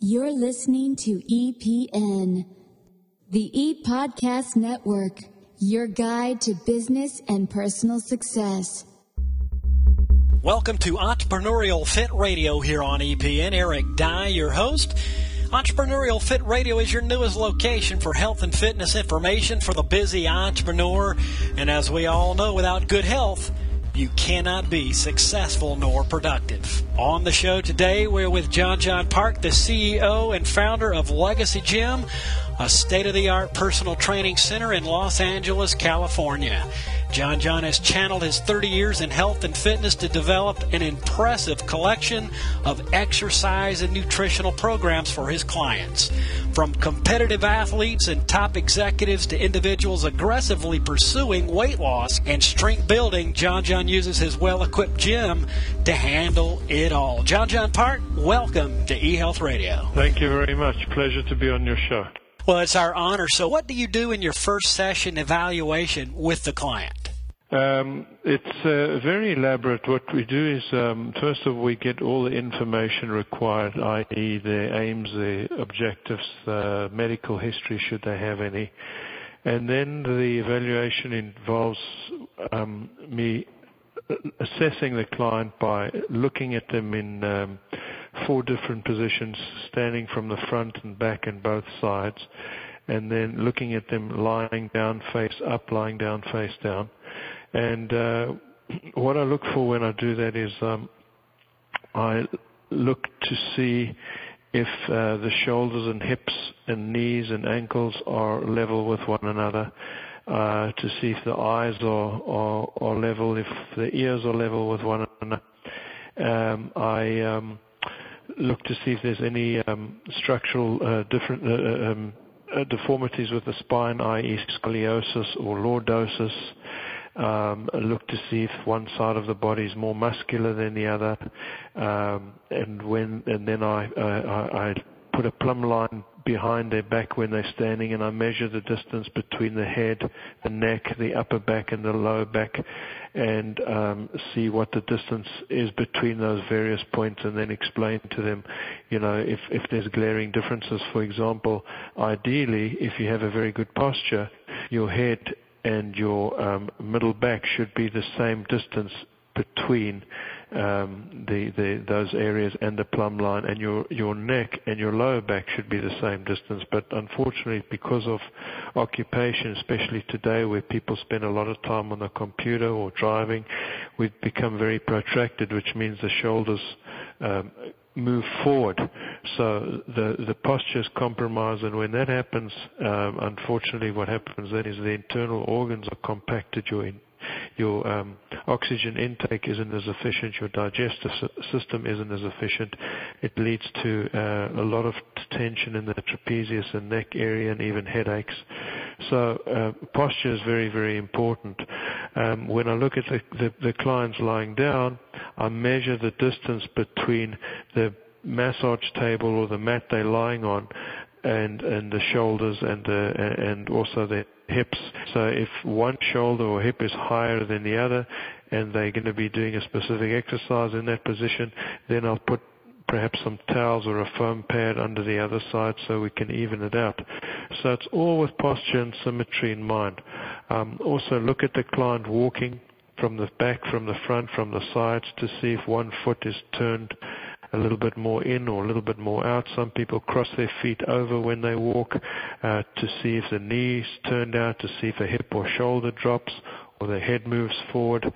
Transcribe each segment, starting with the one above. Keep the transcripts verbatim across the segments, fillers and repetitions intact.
You're listening to E P N, the E Podcast Network, your guide to business and personal success. Welcome to Entrepreneurial Fit Radio here on E P N. Eric Dye, your host. Entrepreneurial Fit Radio is your newest location for health and fitness information for the busy entrepreneur. And as we all know, without good health, you cannot be successful nor productive. On the show today, we're with John John Park, the C E O and founder of Legacy Gym, a state-of-the-art personal training center in Los Angeles, California. John John has channeled his thirty years in health and fitness to develop an impressive collection of exercise and nutritional programs for his clients. From competitive athletes and top executives to individuals aggressively pursuing weight loss and strength building, John John uses his well-equipped gym to handle it all. John John Park, welcome to eHealth Radio. Thank you very much. Pleasure to be on your show. Well, it's our honor. So what do you do in your first session evaluation with the client? Um, it's uh, very elaborate. What we do is, um, first of all, we get all the information required, that is their aims, their objectives, uh, medical history, should they have any. And then the evaluation involves um, me assessing the client by looking at them in um, four different positions, standing from the front and back and both sides, and then looking at them lying down, face up, lying down, face down. And uh, what I look for when I do that is um, I look to see if uh, the shoulders and hips and knees and ankles are level with one another, uh, to see if the eyes are, are, are level, if the ears are level with one another. Um, I um, look to see if there's any um, structural uh, different uh, um, uh, deformities with the spine, that is scoliosis or lordosis. Um, look to see if one side of the body is more muscular than the other, um, and when and then I, uh, I I put a plumb line behind their back when they're standing, and I measure the distance between the head, the neck, the upper back, and the lower back, and um, see what the distance is between those various points, and then explain to them, you know, if if there's glaring differences. For example, ideally, if you have a very good posture, your head and your um, middle back should be the same distance between um, the, the those areas and the plumb line, and your your neck and your lower back should be the same distance. But unfortunately, because of occupation, especially today where people spend a lot of time on the computer or driving, we've become very protracted, which means the shoulders um, move forward, so the the posture is compromised, and when that happens, um, unfortunately what happens then is the internal organs are compacted, your in, your um, oxygen intake isn't as efficient, your digestive system isn't as efficient. It leads to uh, a lot of tension in the trapezius and neck area, and even headaches. So uh, posture is very, very important. Um, when I look at the, the, the clients lying down, I measure the distance between the massage table or the mat they're lying on and, and the shoulders and, the, and also the hips. So if one shoulder or hip is higher than the other and they're going to be doing a specific exercise in that position, then I'll put perhaps some towels or a foam pad under the other side so we can even it out. So it's all with posture and symmetry in mind. Um, also look at the client walking from the back, from the front, from the sides, to see if one foot is turned a little bit more in or a little bit more out. Some people cross their feet over when they walk, uh, to see if the knees turned out, to see if a hip or shoulder drops or the head moves forward.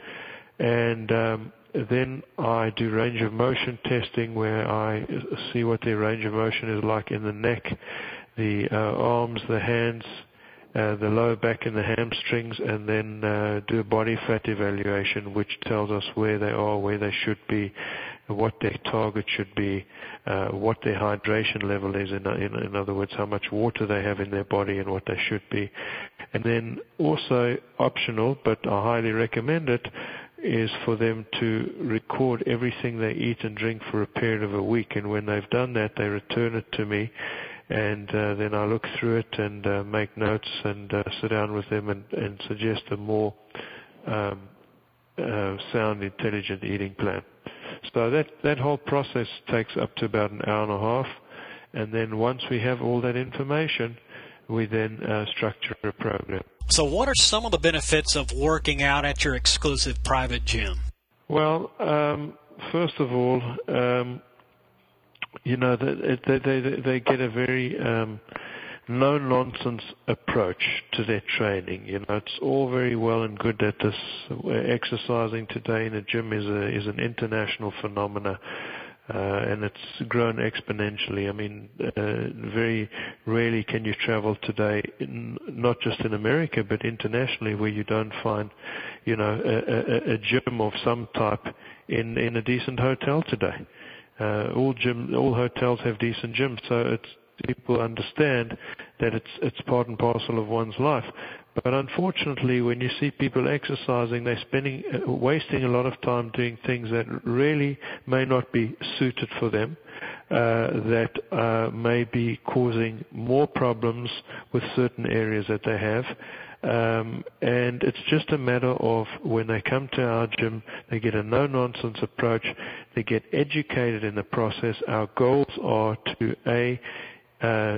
And um, then I do range of motion testing, where I see what their range of motion is like in the neck, the uh, arms, the hands, uh, the lower back and the hamstrings, and then uh, do a body fat evaluation, which tells us where they are, where they should be, what their target should be, uh, what their hydration level is, in, in, in other words, how much water they have in their body and what they should be. And then also optional, but I highly recommend it, is for them to record everything they eat and drink for a period of a week. And when they've done that, they return it to me, and uh, then I look through it and uh, make notes and uh, sit down with them and, and suggest a more um, uh, sound, intelligent eating plan. So that, that whole process takes up to about an hour and a half, And then once we have all that information, we then uh, structure a program. So what are some of the benefits of working out at your exclusive private gym? Well, um, first of all, um, you know, they, they, they, they get a very um, no-nonsense approach to their training. You know, it's all very well and good that this uh, exercising today in a gym is a, is an international phenomena. Uh, and it's grown exponentially. I mean, uh, very rarely can you travel today, in, not just in America, but internationally, where you don't find, you know, a, a, a gym of some type in, in a decent hotel today. Uh, all gym, all hotels have decent gyms, so it's, people understand that it's it's part and parcel of one's life. But unfortunately, when you see people exercising, they're spending, uh, wasting a lot of time doing things that really may not be suited for them, uh, that uh, may be causing more problems with certain areas that they have. Um, and it's just a matter of when they come to our gym, they get a no-nonsense approach, they get educated in the process. Our goals are to, A, uh,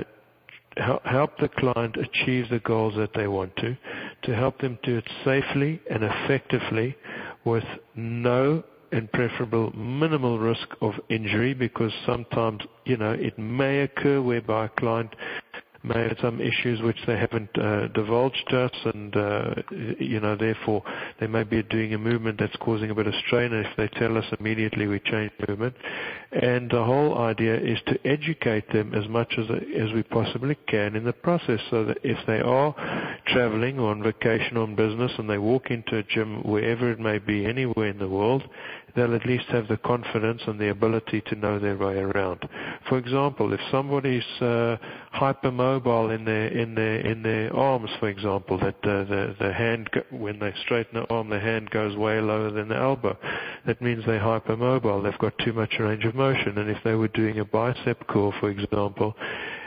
help the client achieve the goals that they want to, to help them do it safely and effectively with no and preferable minimal risk of injury, because sometimes, you know, it may occur whereby a client may have some issues which they haven't uh, divulged to us, and uh, you know, therefore they may be doing a movement that's causing a bit of strain, and if they tell us immediately, we change movement. And the whole idea is to educate them as much as as we possibly can in the process, so that if they are traveling or on vacation on business and they walk into a gym, wherever it may be, anywhere in the world, they'll at least have the confidence and the ability to know their way around. For example, if somebody's uh, hypermobile in their in their in their arms, for example, that uh, the the hand, when they straighten the arm, the hand goes way lower than the elbow. That means they're hypermobile. They've got too much range of motion. And if they were doing a bicep curl, for example,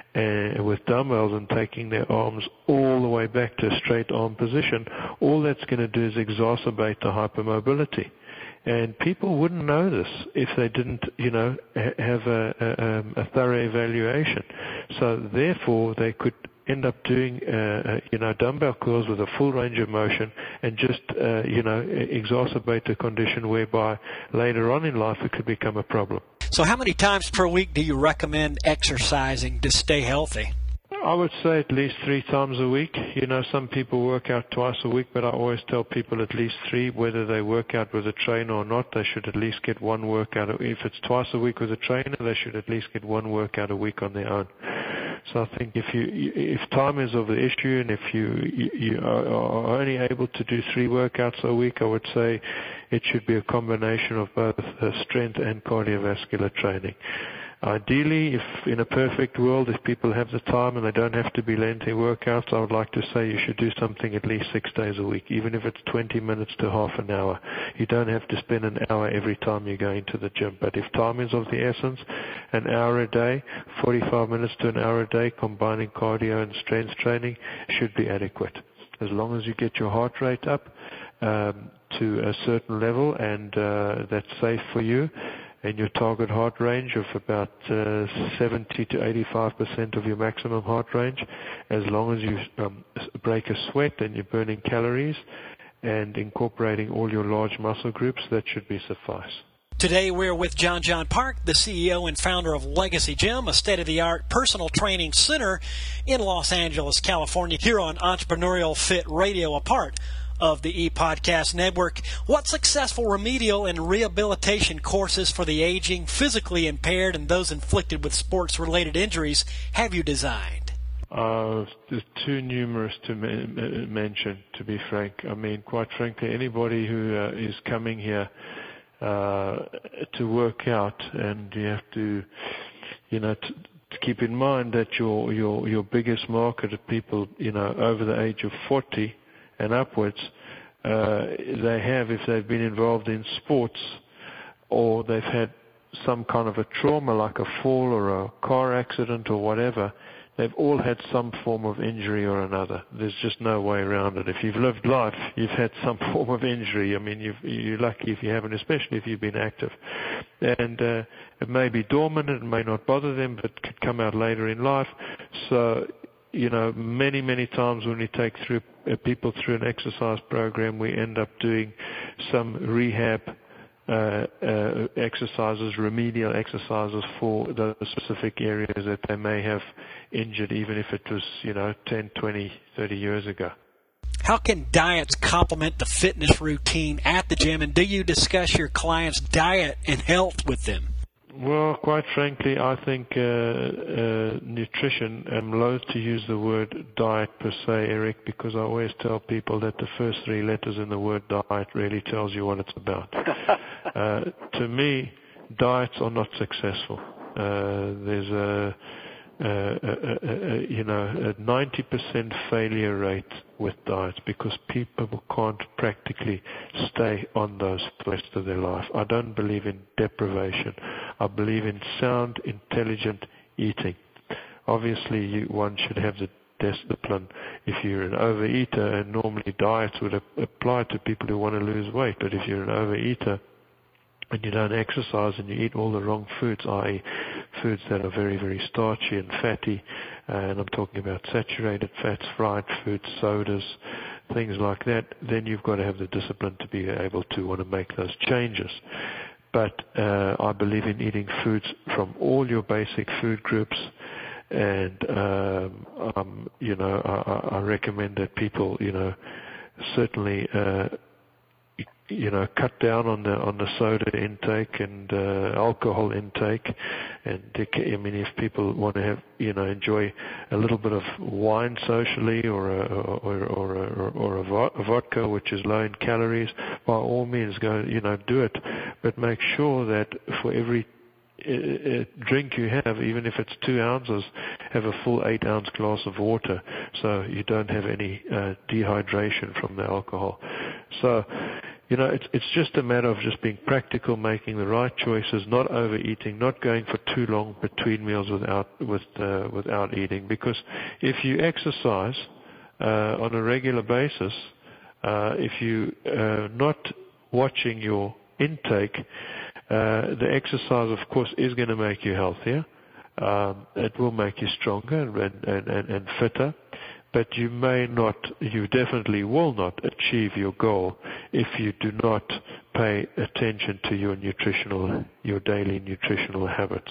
and with dumbbells and taking their arms all the way back to a straight arm position, all that's going to do is exacerbate the hypermobility. And people wouldn't know this if they didn't, you know, have a, a, a thorough evaluation. So therefore, they could end up doing, uh, you know, dumbbell curls with a full range of motion and just, uh, you know, exacerbate a condition whereby later on in life it could become a problem. So how many times per week do you recommend exercising to stay healthy? I would say at least three times a week. You know, some people work out twice a week, but I always tell people at least three. Whether they work out with a trainer or not, they should at least get one workout. If it's twice a week with a trainer, they should at least get one workout a week on their own. So I think if you, if time is of the issue, and if you, you, you are only able to do three workouts a week, I would say it should be a combination of both uh, strength and cardiovascular training. Ideally, if in a perfect world, if people have the time and they don't have to be lengthy workouts, I would like to say you should do something at least six days a week, even if it's twenty minutes to half an hour. You don't have to spend an hour every time you go into the gym. But if time is of the essence, an hour a day, forty-five minutes to an hour a day, combining cardio and strength training should be adequate. As long as you get your heart rate up um, to a certain level, and uh, that's safe for you, and your target heart range of about uh, seventy to eighty-five percent of your maximum heart range, as long as you um, break a sweat and you're burning calories and incorporating all your large muscle groups, that should be suffice. Today we're with John John Park, the C E O and founder of Legacy Gym, a state-of-the-art personal training center in Los Angeles, California, here on Entrepreneurial Fit Radio, a part of the E-Podcast Network. What successful remedial and rehabilitation courses for the aging, physically impaired, and those inflicted with sports-related injuries have you designed? Uh, there's too numerous to me- mention, to be frank. I mean, quite frankly, anybody who uh, is coming here uh, to work out, and you have to, you know, t- to keep in mind that your your your biggest market of people, you know, over the age of forty and upwards, uh, they have, if they've been involved in sports or they've had some kind of a trauma like a fall or a car accident or whatever, they've all had some form of injury or another. There's just no way around it. If you've lived life, you've had some form of injury. I mean, you've, you're lucky if you haven't, especially if you've been active. And uh, it may be dormant, it may not bother them, but could come out later in life. So, you know, many, many times when we take through uh, people through an exercise program, we end up doing some rehab Uh, uh, exercises, remedial exercises for those specific areas that they may have injured, even if it was, you know, ten, twenty, thirty years ago. How can diets complement the fitness routine at the gym, and do you discuss your clients' diet and health with them? Well, quite frankly, I think uh, uh, nutrition, I'm loath to use the word diet per se, Eric, because I always tell people that the first three letters in the word diet really tells you what it's about. uh, to me, diets are not successful. Uh, there's a, a, a, a, a, you know, a ninety percent failure rate with diets because people can't practically stay on those for the rest of their life. I don't believe in deprivation. I believe in sound, intelligent eating. Obviously, you, one should have the discipline if you're an overeater, and normally diets would apply to people who want to lose weight. But if you're an overeater and you don't exercise and you eat all the wrong foods, that is foods that are very, very starchy and fatty, uh, and I'm talking about saturated fats, fried foods, sodas, things like that, then you've got to have the discipline to be able to want to make those changes. But uh, I believe in eating foods from all your basic food groups, and um, um, you know, I, I recommend that people, you know, certainly, uh, you know, cut down on the on the soda intake and uh, alcohol intake. And I mean, if people want to have, you know, enjoy a little bit of wine socially, or a, or or or, or a vodka, which is low in calories, by all means, go, you know, do it. But make sure that for every uh, drink you have, even if it's two ounces, have a full eight ounce glass of water, so you don't have any uh, dehydration from the alcohol. So, you know, it's it's just a matter of just being practical, making the right choices, not overeating, not going for too long between meals without with uh, without eating. Because if you exercise uh, on a regular basis, uh, if you uh, not watching your intake, uh, the exercise, of course, is going to make you healthier. Um, it will make you stronger and, and, and, and fitter. But you may not, you definitely will not achieve your goal if you do not pay attention to your nutritional, your daily nutritional habits.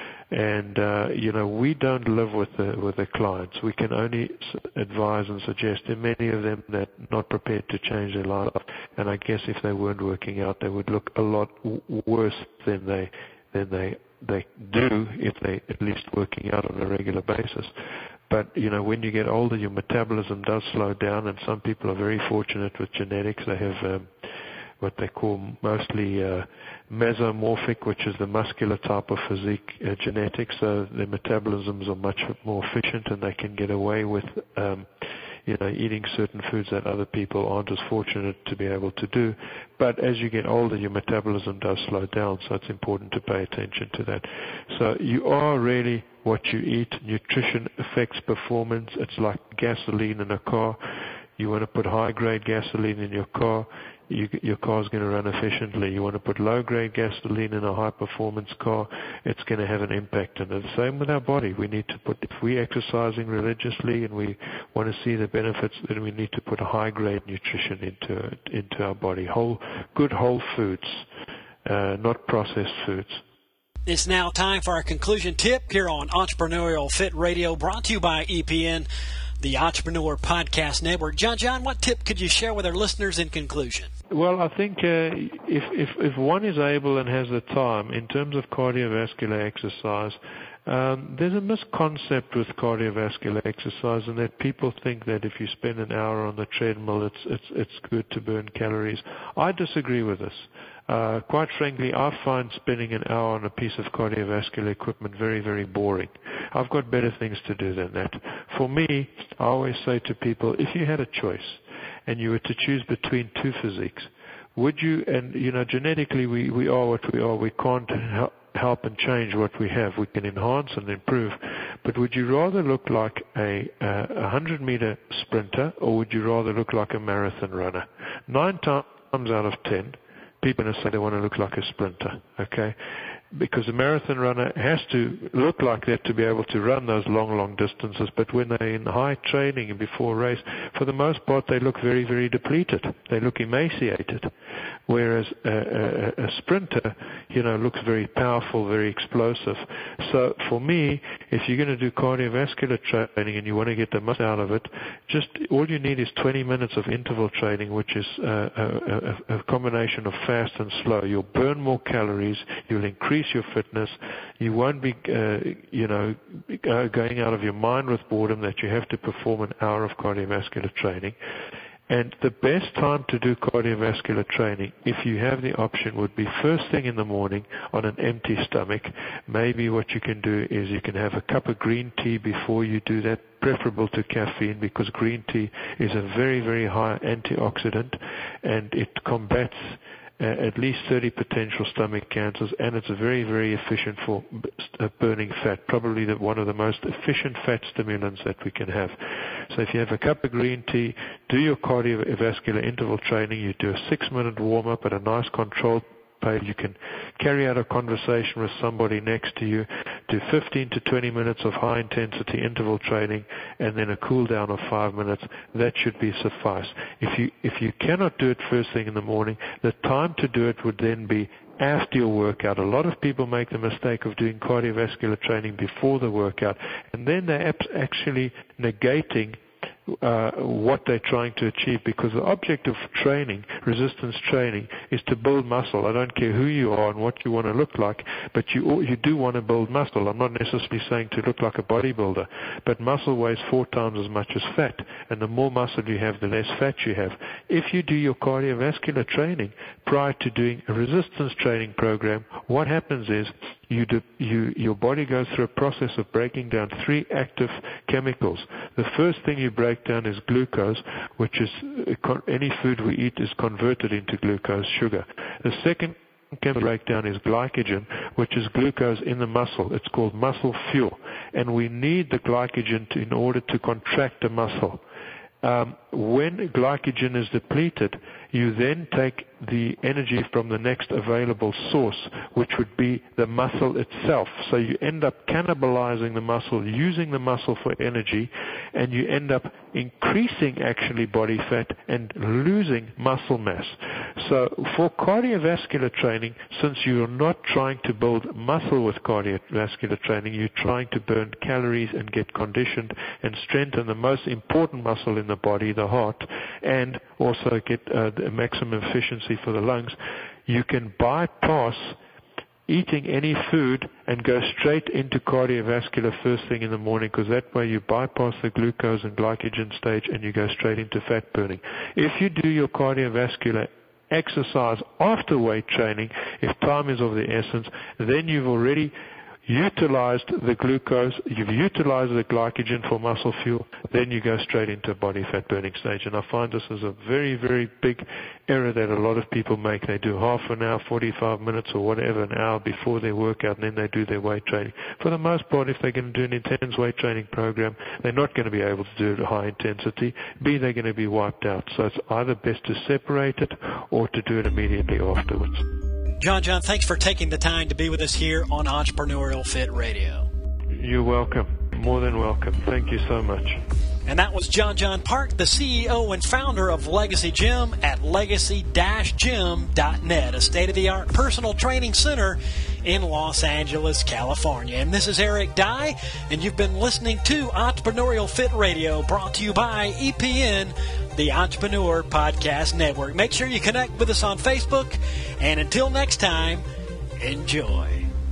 And, uh, you know, we don't live with the, with the clients. We can only advise and suggest, and many of them that are not prepared to change their life. And I guess if they weren't working out, they would look a lot w- worse than they, than they, they do if they at least working out on a regular basis. But, you know, when you get older, your metabolism does slow down, and some people are very fortunate with genetics. They have um, what they call mostly uh, mesomorphic, which is the muscular type of physique uh, genetics, so their metabolisms are much more efficient, and they can get away with, um, you know, eating certain foods that other people aren't as fortunate to be able to do. But as you get older, your metabolism does slow down, so it's important to pay attention to that. So you are really what you eat. Nutrition affects performance. It's like gasoline in a car. You want to put high-grade gasoline in your car, you, your car's going to run efficiently. You want to put low-grade gasoline in a high-performance car, it's going to have an impact on it. The same with our body. We need to put, if we're exercising religiously and we want to see the benefits, then we need to put a high-grade nutrition into into our body. Whole, good whole foods, uh, not processed foods. It's now time for our conclusion tip here on Entrepreneurial Fit Radio, brought to you by E P N, the Entrepreneur Podcast Network. John John, what tip could you share with our listeners in conclusion? Well, I think uh, if, if if one is able and has the time, in terms of cardiovascular exercise, um, there's a misconcept with cardiovascular exercise, and that people think that if you spend an hour on the treadmill, it's it's it's good to burn calories. I disagree with this. Uh, quite frankly, I find spending an hour on a piece of cardiovascular equipment very, very boring. I've got better things to do than that. For me, I always say to people, if you had a choice and you were to choose between two physiques, would you, and you know, genetically we, we are what we are, we can't help help and change what we have. We can enhance and improve, but would you rather look like a uh, one hundred meter sprinter, or would you rather look like a marathon runner? Nine times out of ten, people are going to say they want to look like a sprinter, okay? Because a marathon runner has to look like that to be able to run those long, long distances. But when they're in high training and before a race, for the most part, they look very, very depleted. They look emaciated. Whereas a, a, a sprinter, you know, looks very powerful, very explosive. So for me, if you're going to do cardiovascular training and you want to get the most out of it, just all you need is twenty minutes of interval training, which is a, a, a combination of fast and slow. You'll burn more calories. You'll increase your fitness. You won't be, uh, you know, going out of your mind with boredom that you have to perform an hour of cardiovascular training. And the best time to do cardiovascular training, if you have the option, would be first thing in the morning on an empty stomach. Maybe what you can do is you can have a cup of green tea before you do that, preferable to caffeine, because green tea is a very, very high antioxidant, and it combats Uh, at least thirty potential stomach cancers, and it's very, very efficient for uh, burning fat, probably the, one of the most efficient fat stimulants that we can have. So if you have a cup of green tea, do your cardiovascular interval training, you do a six-minute warm-up at a nice controlled pace. You can carry out a conversation with somebody next to you, do fifteen to twenty minutes of high-intensity interval training, and then a cool-down of five minutes. That should be suffice. If you if you cannot do it first thing in the morning, the time to do it would then be after your workout. A lot of people make the mistake of doing cardiovascular training before the workout, and then they're actually negating Uh, what they're trying to achieve, because the object of training, resistance training, is to build muscle. I don't care who you are and what you want to look like, but you you do want to build muscle. I'm not necessarily saying to look like a bodybuilder, but muscle weighs four times as much as fat, and the more muscle you have, the less fat you have. If you do your cardiovascular training prior to doing a resistance training program, what happens is You, do, you, your body goes through a process of breaking down three active chemicals. The first thing you break down is glucose, which is any food we eat is converted into glucose, sugar. The second chemical breakdown is glycogen, which is glucose in the muscle. It's called muscle fuel, and we need the glycogen to, in order to contract the muscle. Um, when glycogen is depleted, you then take the energy from the next available source, which would be the muscle itself. So you end up cannibalizing the muscle, using the muscle for energy, and you end up increasing actually body fat and losing muscle mass. So for cardiovascular training, since you're not trying to build muscle with cardiovascular training, you're trying to burn calories and get conditioned and strengthen the most important muscle in the body, the heart, and also get uh, the maximum efficiency for the lungs, you can bypass eating any food and go straight into cardiovascular first thing in the morning, because that way you bypass the glucose and glycogen stage and you go straight into fat burning. If you do your cardiovascular exercise after weight training, if time is of the essence, then you've already utilized the glucose, you've utilized the glycogen for muscle fuel, then you go straight into a body fat burning stage. And I find this is a very, very big error that a lot of people make. They do half an hour, forty-five minutes or whatever, an hour before their workout, and then they do their weight training. For the most part, if they're going to do an intense weight training program, they're not going to be able to do it at high intensity. B, they're going to be wiped out. So it's either best to separate it or to do it immediately afterwards. John, John, thanks for taking the time to be with us here on Entrepreneurial Fit Radio. You're welcome. More than welcome. Thank you so much. And that was John John Park, the C E O and founder of Legacy Gym at legacy dash gym dot net, a state-of-the-art personal training center in Los Angeles, California. And this is Eric Dye, and you've been listening to Entrepreneurial Fit Radio, brought to you by E P N, the Entrepreneur Podcast Network. Make sure you connect with us on Facebook, and until next time, enjoy.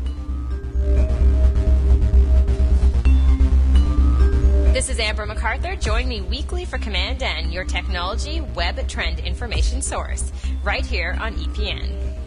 This is Amber MacArthur. Join me weekly for Command N, your technology web trend information source, right here on E P N.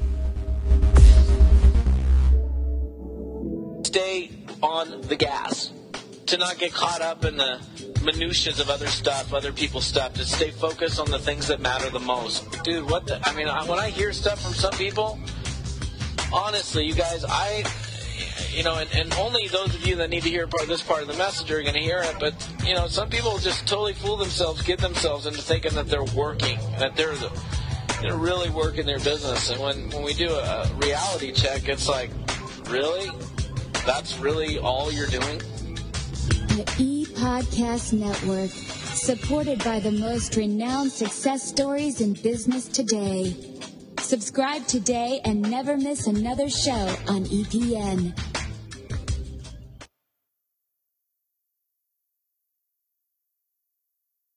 Stay on the gas. To not get caught up in the minutiae of other stuff, other people's stuff. To stay focused on the things that matter the most. Dude, what the... I mean, when I hear stuff from some people, honestly, you guys, I... you know, and, and only those of you that need to hear part, this part of the message are going to hear it. But, you know, some people just totally fool themselves, get themselves into thinking that they're working, that they're the, you know, really working their business. And when, when we do a reality check, it's like, really? That's really all you're doing? The E-Podcast Network, supported by the most renowned success stories in business today. Subscribe today and never miss another show on E P N.